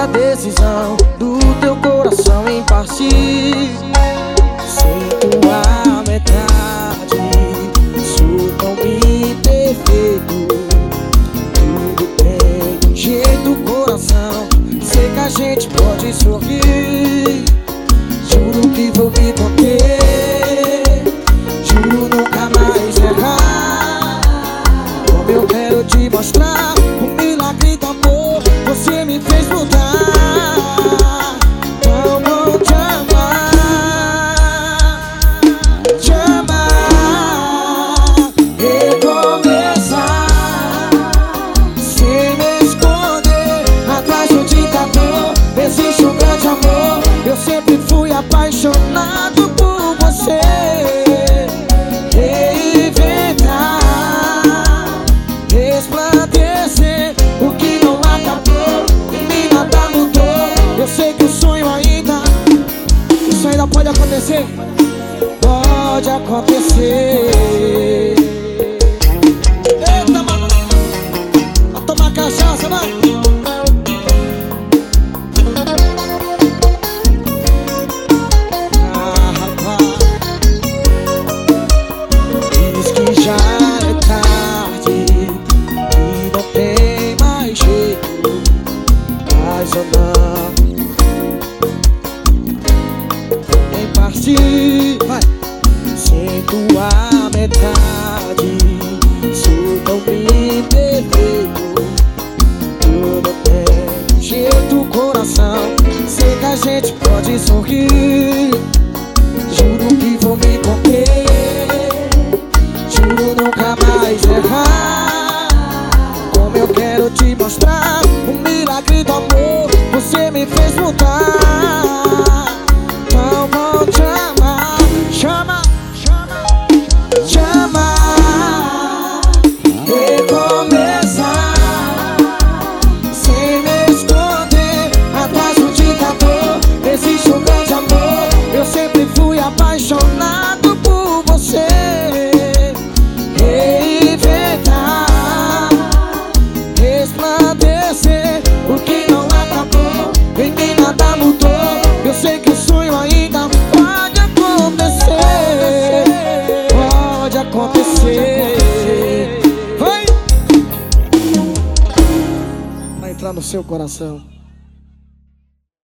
a decisão do teu coração em partir. Sinto a metade, sou tão imperfeito. Tudo tem um jeito, coração. Sei que a gente pode sorrir. Juro que vou me conter, juro nunca mais errar. Como eu quero te mostrar o milagre do amor, você me fez mudar. Tão bom te amar, recomeçar, sem me esconder atrás do ditador. Existe um grande amor, eu sempre fui apaixonado por você. Reinventar, resplandecer o que não acabou, em mim nada mudou. Eu sei que o sonho ainda, isso ainda pode acontecer. Pode acontecer. Eita, mano, vai tomar cachaça, vai. Já é tarde e não tem mais jeito, mas eu não em partir. Vai. Sinto a metade, sou tão imperfeito. Tudo tem jeito, coração. Sei que a gente pode sorrir. Juro que vou me conter, juro nunca mais errar. Como eu quero te mostrar o milagre do amor, você me fez mudar. Tão bom te amar, chama, chama, chama. Recomeçar, sem me esconder atrás do ditador. Existe um grande amor, eu sempre fui apaixonado por você. Reinventar, resplandecer o que não acabou, em mim nada mudou. Eu sei que o sonho ainda pode acontecer. Pode acontecer. Vai entrar no seu coração.